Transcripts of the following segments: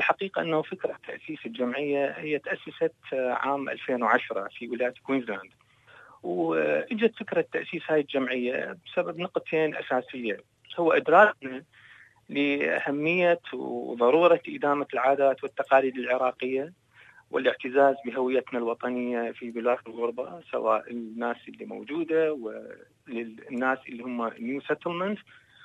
الحقيقة أنه فكرة تأسيس الجمعية هي تأسست عام 2010 في ولاية كوينزلاند، وإجت فكرة تأسيس هذه الجمعية بسبب نقطتين أساسية. هو إدراكنا لأهمية وضرورة إدامة العادات والتقاليد العراقية والاعتزاز بهويتنا الوطنية في بلاد الغربة، سواء الناس اللي موجودة والناس اللي هم نيو سيتلمنت،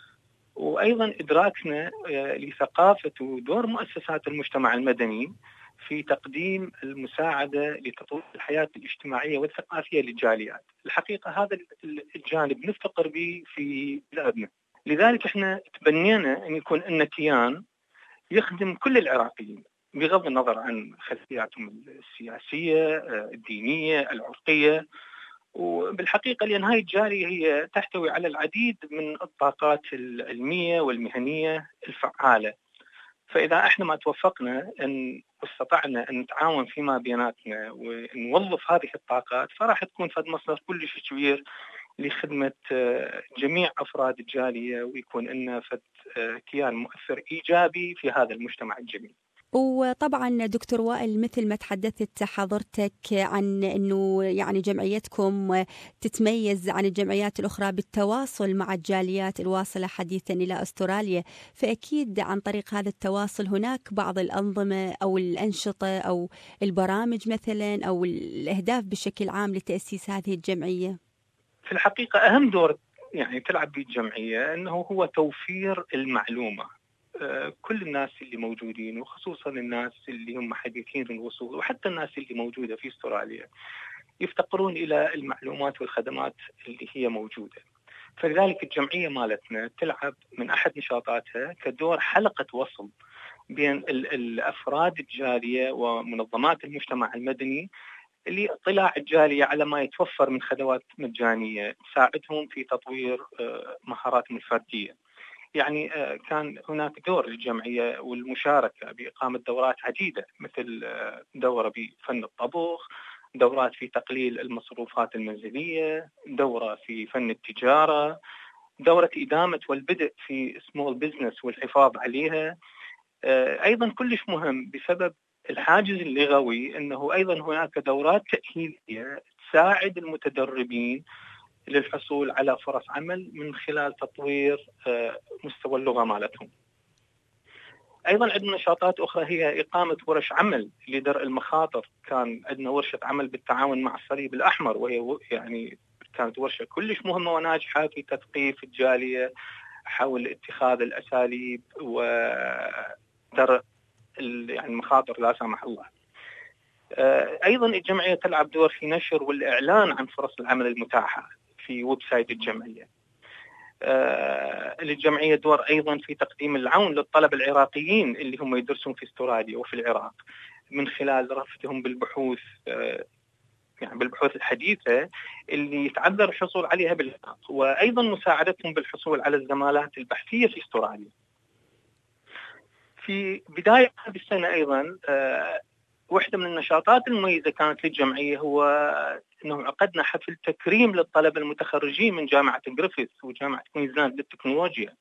وأيضا إدراكنا لثقافة ودور مؤسسات المجتمع المدني في تقديم المساعدة لتطوير الحياة الاجتماعية والثقافية للجاليات. الحقيقة هذا الجانب نفتقر به في بلادنا، لذلك احنا تبنينا أن يكون لنا كيان يخدم كل العراقيين بغض النظر عن خلفياتهم السياسية، الدينية، العرقية. وبالحقيقة لأن هاي الجالية هي تحتوي على العديد من الطاقات العلمية والمهنية الفعالة، فإذا احنا ما توفقنا أن واستطعنا أن نتعاون فيما بيناتنا ونوظف هذه الطاقات، فراح تكون فد مصدر كلش كبير لخدمة جميع أفراد الجالية، ويكون لنا فد كيان مؤثر إيجابي في هذا المجتمع الجميل. وطبعا دكتور وائل، مثل ما تحدثت حضرتك عن أنه يعني جمعيتكم تتميز عن الجمعيات الأخرى بالتواصل مع الجاليات الواصلة حديثا إلى أستراليا، فأكيد عن طريق هذا التواصل هناك بعض الأنظمة أو الأنشطة أو البرامج مثلا أو الأهداف بشكل عام لتأسيس هذه الجمعية. في الحقيقة أهم دور يعني تلعب به الجمعية أنه هو توفير المعلومة. كل الناس اللي موجودين، وخصوصا الناس اللي هم حديثين الوصول، وحتى الناس اللي موجودة في استراليا، يفتقرون إلى المعلومات والخدمات اللي هي موجودة. فلذلك الجمعية مالتنا تلعب من أحد نشاطاتها كدور حلقة وصل بين الأفراد الجالية ومنظمات المجتمع المدني لاطلاع الجالية على ما يتوفر من خدمات مجانية تساعدهم في تطوير مهاراتهم الفردية. يعني كان هناك دور للجمعية والمشاركة بإقامة دورات عديدة، مثل دورة بفن الطبخ، دورات في تقليل المصروفات المنزلية، دورة في فن التجارة، دورة إدامة والبدء في سمول بيزنس والحفاظ عليها. أيضا كلش مهم بسبب الحاجز اللغوي أنه أيضا هناك دورات تأهيلية تساعد المتدربين للحصول على فرص عمل من خلال تطوير مستوى اللغة مالتهم. أيضا عندنا نشاطات أخرى هي إقامة ورش عمل لدرء المخاطر. كان عندنا ورشة عمل بالتعاون مع الصليب الأحمر، وهي يعني كانت ورشة كلش مهمة وناجحة في تثقيف الجالية حول اتخاذ الأساليب ودرء يعني المخاطر لا سمح الله. أيضا الجمعية تلعب دور في نشر والإعلان عن فرص العمل المتاحة في ويب سايت الجمعية. للجمعية دور أيضا في تقديم العون للطلبة العراقيين اللي هم يدرسون في استراليا وفي العراق من خلال رفدهم بالبحوث، يعني بالبحوث الحديثة اللي يتعذر الحصول عليها بالعراق، وأيضا مساعدتهم بالحصول على الزمالات البحثية في استراليا. في بداية هذه السنة أيضا واحدة من النشاطات المميزة كانت للجمعية هو أنه عقدنا حفل تكريم للطلبة المتخرجين من جامعة جريفيث وجامعة كوينزلاند للتكنولوجيا.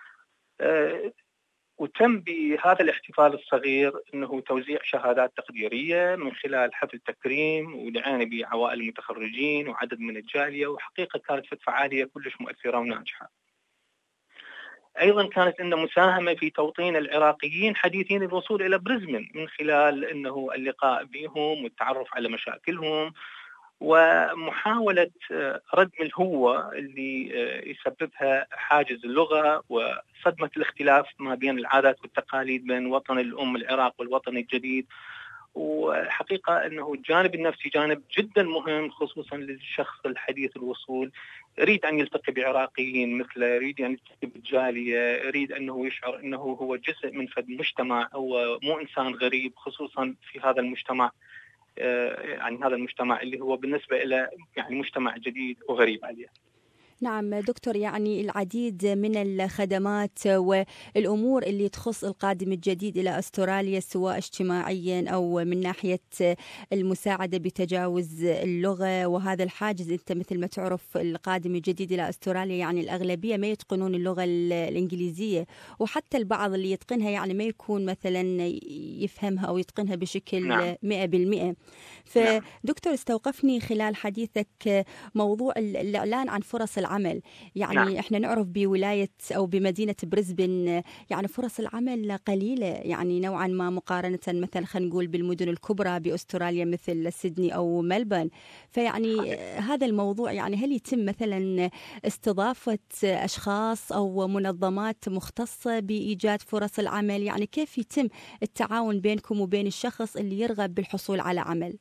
وتم بهذا الاحتفال الصغير أنه توزيع شهادات تقديرية من خلال حفل تكريم ودعانا بعوائل المتخرجين وعدد من الجالية، وحقيقة كانت فعالية كلش مؤثرة وناجحة. أيضا كانت عندنا مساهمة في توطين العراقيين حديثين الوصول إلى بريزبن من خلال أنه اللقاء بهم والتعرف على مشاكلهم ومحاولة ردم الهوة اللي يسببها حاجز اللغة وصدمة الاختلاف ما بين العادات والتقاليد بين وطن الأم العراق والوطن الجديد. وحقيقة أنه الجانب النفسي جانب جدا مهم، خصوصا للشخص الحديث الوصول، يريد أن يلتقي بعراقيين مثله، يريد أن يلتقي بالجالية، يريد أنه يشعر أنه هو جزء من فد مجتمع، هو مو إنسان غريب، خصوصا في هذا المجتمع، يعني هذا المجتمع اللي هو بالنسبة إلى يعني مجتمع جديد وغريب عليه. نعم دكتور، يعني العديد من الخدمات والأمور اللي تخص القادم الجديد إلى أستراليا، سواء اجتماعيا أو من ناحية المساعدة بتجاوز اللغة وهذا الحاجز. أنت مثل ما تعرف القادم الجديد إلى أستراليا يعني الأغلبية ما يتقنون اللغة الإنجليزية، وحتى البعض اللي يتقنها يعني ما يكون مثلا يفهمها أو يتقنها بشكل 100%. فدكتور استوقفني خلال حديثك موضوع الإعلان عن فرص العمل. يعني احنا نعرف بولاية أو بمدينة بريسبن يعني فرص العمل قليلة يعني نوعا ما مقارنة مثلا خلينا نقول بالمدن الكبرى بأستراليا مثل سيدني أو ملبورن. فيعني هذا الموضوع يعني هل يتم مثلا استضافة أشخاص أو منظمات مختصة بإيجاد فرص العمل؟ يعني كيف يتم التعاون بينكم وبين الشخص اللي يرغب بالحصول على عمل؟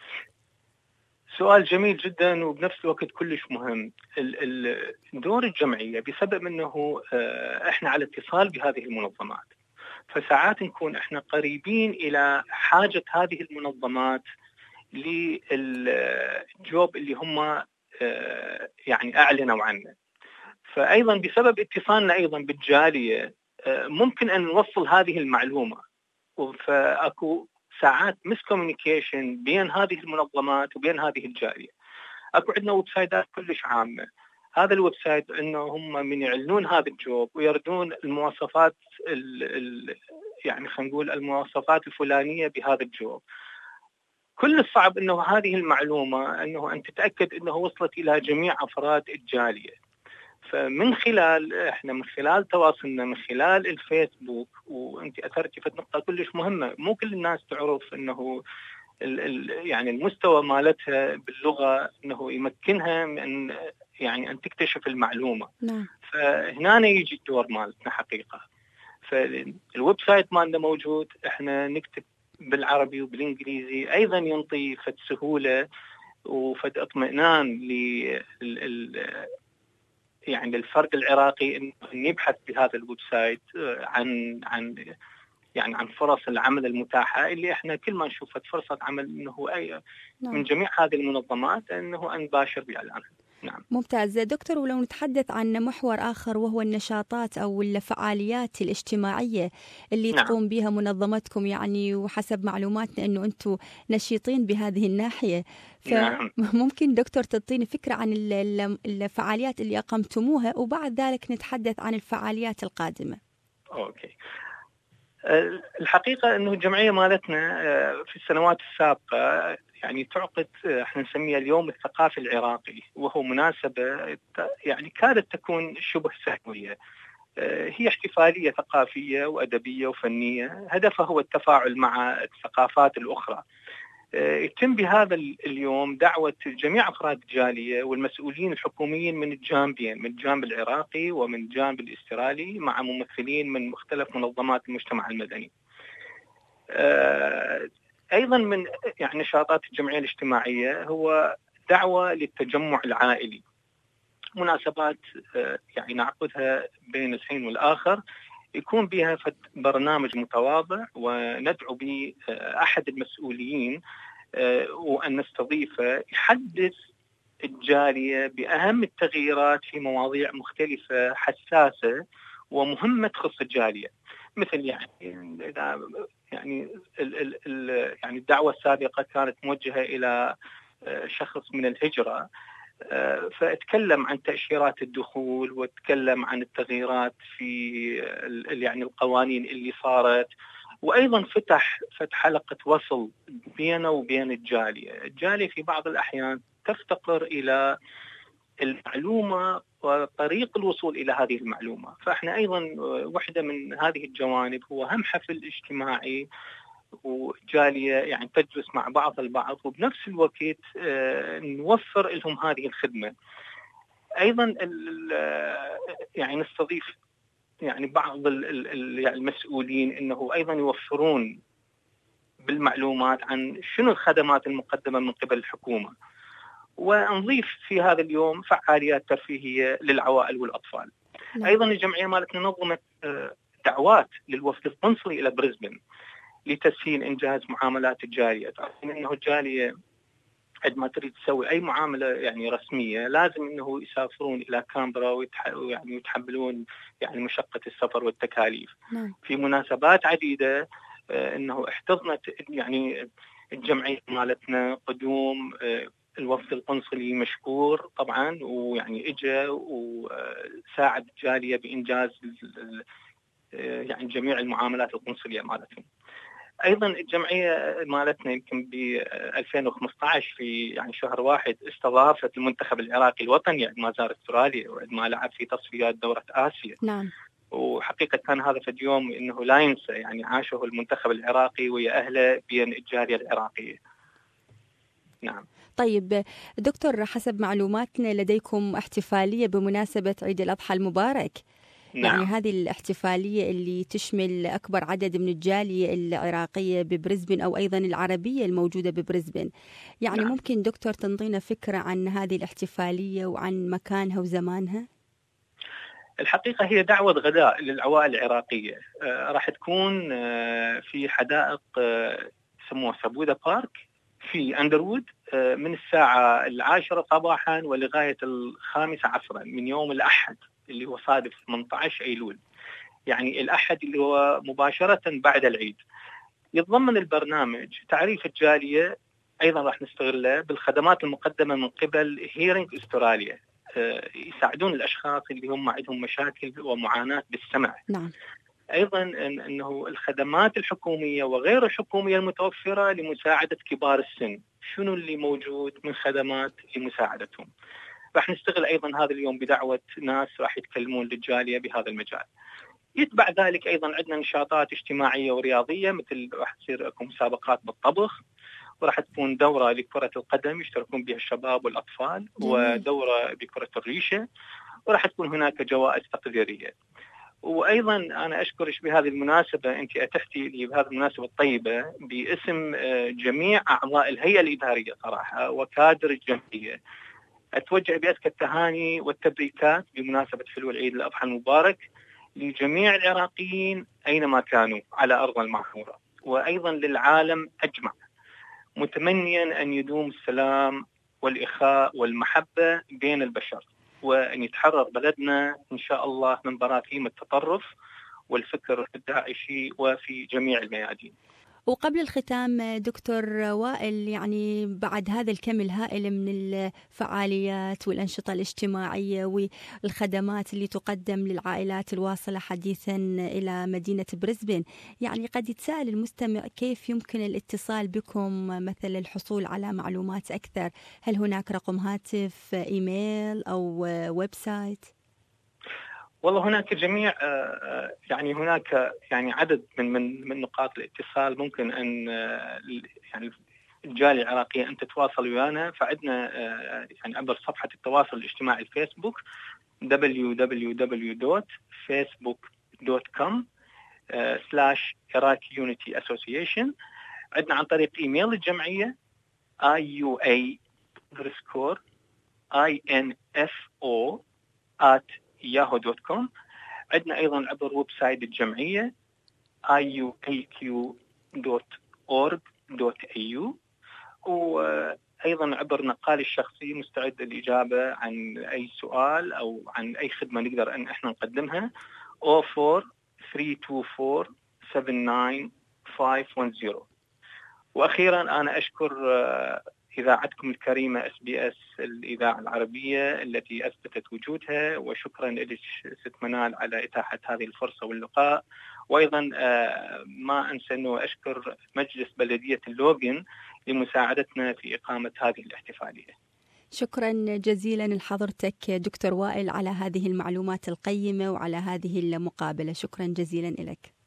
سؤال جميل جدا وبنفس الوقت كلش مهم. دور الجمعية بسبب أنه إحنا على اتصال بهذه المنظمات، فساعات نكون إحنا قريبين إلى حاجة هذه المنظمات للجوب اللي هم يعني أعلنوا عنه. فأيضا بسبب اتصالنا أيضا بالجالية ممكن أن نوصل هذه المعلومة، فأكو ساعات مسكوميونيكيشن بين هذه المنظمات وبين هذه الجالية. اكو عندنا ويب سايتات كلش عامة. هذا الويب سايت انه هم من يعلنون هذا الجوب ويردون المواصفات يعني خلينا نقول المواصفات الفلانية بهذا الجوب. كل الصعب انه هذه المعلومة انه ان تتأكد انه وصلت الى جميع افراد الجالية. فمن خلال تواصلنا من خلال الفيسبوك، وانت اثرتي في نقطه كلش مهمه، مو كل الناس تعرف انه يعني المستوى مالتها باللغه انه يمكنها من يعني ان تكتشف المعلومه. نعم. فهنا يجي الدور مالتنا حقيقه. فالويب سايت مالنا موجود، احنا نكتب بالعربي وبالانجليزي، ايضا ينطي فد سهوله وفد اطمئنان يعني للفرد العراقي انه يبحث بهذا الويب سايت عن فرص العمل المتاحه، اللي احنا كل ما نشوف فرصه عمل انه من جميع هذه المنظمات انه نباشر باعلانها. نعم. ممتاز دكتور. ولو نتحدث عن محور آخر وهو النشاطات أو الفعاليات الاجتماعية اللي تقوم بها منظمتكم، يعني وحسب معلوماتنا أنه أنتم نشيطين بهذه الناحية، فممكن دكتور تعطيني فكرة عن الفعاليات اللي أقمتموها وبعد ذلك نتحدث عن الفعاليات القادمة. أوكي. الحقيقة أنه الجمعية مالتنا في السنوات السابقة يعني تعقد احنا نسميها اليوم الثقافي العراقي، وهو مناسبة يعني كادت تكون شبه سنوية. هي احتفالية ثقافية وأدبية وفنية هدفها هو التفاعل مع الثقافات الأخرى. يتم بهذا اليوم دعوة جميع أفراد الجالية والمسؤولين الحكوميين من الجانبين، من الجانب العراقي ومن الجانب الاسترالي، مع ممثلين من مختلف منظمات المجتمع المدني. أيضا من يعني نشاطات الجمعية الاجتماعية هو دعوة للتجمع العائلي، مناسبات يعني نعقدها بين الحين والآخر، يكون بها برنامج متواضع وندعو به أحد المسؤولين وأن نستضيفه يحدث الجالية بأهم التغييرات في مواضيع مختلفة حساسة ومهمة تخص الجالية، مثل يعني الدعوة السابقة كانت موجهة إلى شخص من الهجرة، فاتكلم عن تأشيرات الدخول واتكلم عن التغييرات في يعني القوانين اللي صارت، وأيضا فتح حلقة وصل بينه وبين الجالية في بعض الأحيان تفتقر إلى المعلومة وطريق الوصول إلى هذه المعلومة. فإحنا أيضا واحدة من هذه الجوانب هو هم حفل اجتماعي وجالية يعني تجلس مع بعض البعض، وبنفس الوقت نوفر لهم هذه الخدمة. أيضا يعني نستضيف يعني بعض المسؤولين انه ايضا يوفرون بالمعلومات عن شنو الخدمات المقدمة من قبل الحكومة، ونضيف في هذا اليوم فعاليات ترفيهية للعوائل والأطفال. أيضا الجمعية مالتنا نظمت دعوات للوفد القنصلي إلى بريسبن لتسهيل إنجاز معاملات الجالية. تعرفون أنه الجالية عندما تريد تسوي أي معاملة يعني رسمية لازم أنه يسافرون إلى كامبرا يعني ويتحملون يعني مشقة السفر والتكاليف. نعم. في مناسبات عديدة أنه احتضنت يعني الجمعية مالتنا قدوم الوفد القنصلي مشكور طبعا، ويعني اجى وساعد الجالية بإنجاز يعني جميع المعاملات القنصلية مالتهم. ايضا الجمعيه مالتنا يمكن ب 2015 في يعني شهر 1 استضافت المنتخب العراقي الوطني عندما زار استراليا وعندما لعب في تصفيات دوره اسيا. نعم. وحقيقه كان هذا في اليوم انه لا ينسى، يعني عاشه المنتخب العراقي ويا اهله بين الجاليه العراقيه. نعم. طيب دكتور، حسب معلوماتنا لديكم احتفاليه بمناسبه عيد الاضحى المبارك. نعم. يعني هذه الاحتفالية اللي تشمل أكبر عدد من الجالية العراقية ببريسبن أو أيضا العربية الموجودة ببريسبن. يعني نعم. ممكن دكتور تنطينا فكرة عن هذه الاحتفالية وعن مكانها وزمانها؟ الحقيقة هي دعوة غداء للعوائل العراقية، راح تكون في حدائق يسموها سبوده بارك في أندروود من الساعة 10 صباحا ولغاية 5 عصرا من يوم الأحد اللي هو صادف 18 أيلول، يعني الأحد اللي هو مباشرة بعد العيد. يتضمن البرنامج تعريف الجالية، أيضا راح نستغله بالخدمات المقدمة من قبل هيرينج استراليا، يساعدون الأشخاص اللي هم عندهم مشاكل ومعاناة بالسمع. نعم. أيضا أنه الخدمات الحكومية وغير الحكومية المتوفرة لمساعدة كبار السن، شنو اللي موجود من خدمات لمساعدتهم. راح نستغل أيضا هذا اليوم بدعوة ناس راح يتكلمون للجالية بهذا المجال. يتبع ذلك أيضا عندنا نشاطات اجتماعية ورياضية، مثل راح تصير لكم مسابقات بالطبخ، وراح تكون دورة لكرة القدم يشتركون بها الشباب والأطفال، ودورة بكرة الريشة، وراح تكون هناك جوائز تقديرية. وأيضا أنا أشكرك بهذه المناسبة، أنت أتحتي لي بهذه المناسبة الطيبة باسم جميع أعضاء الهيئة الإدارية صراحة وكادر الجمعية، أتوجه بأزكى التهاني والتبريكات بمناسبة حلول عيد الأضحى المبارك لجميع العراقيين أينما كانوا على أرض المعمورة، وأيضا للعالم أجمع، متمنيا أن يدوم السلام والإخاء والمحبة بين البشر، وأن يتحرر بلدنا إن شاء الله من براثيم التطرف والفكر الداعشي وفي جميع الميادين. وقبل الختام دكتور وائل، يعني بعد هذا الكم الهائل من الفعاليات والأنشطة الاجتماعية والخدمات اللي تقدم للعائلات الواصلة حديثا إلى مدينة بريسبن، يعني قد يتساءل المستمع كيف يمكن الاتصال بكم مثل الحصول على معلومات أكثر؟ هل هناك رقم هاتف، إيميل أو ويب سايت؟ والله هناك جميع يعني هناك يعني عدد من نقاط الاتصال ممكن أن يعني الجالية العراقية أن تتواصل ويانا. فعندنا يعني عبر صفحة التواصل الاجتماعي الفيسبوك www.facebook.com/Iraqi Unity Association. عندنا عن طريق إيميل الجمعية iua_info@yahoo.com. عندنا أيضا عبر ويب سايت الجمعية iuaq.org.au، وأيضا عبر نقالي الشخصي مستعد للإجابة عن أي سؤال أو عن أي خدمة نقدر أن احنا نقدمها 04-324-79510. وأخيرا أنا أشكر إذاعتكم الكريمة SBS الإذاعة العربية التي أثبتت وجودها، وشكرا لك ست منال على إتاحة هذه الفرصة واللقاء. وأيضا ما أنسى أنه أشكر مجلس بلدية اللوغن لمساعدتنا في إقامة هذه الاحتفالية. شكرا جزيلا لحضرتك دكتور وائل على هذه المعلومات القيمة وعلى هذه المقابلة. شكرا جزيلا لك.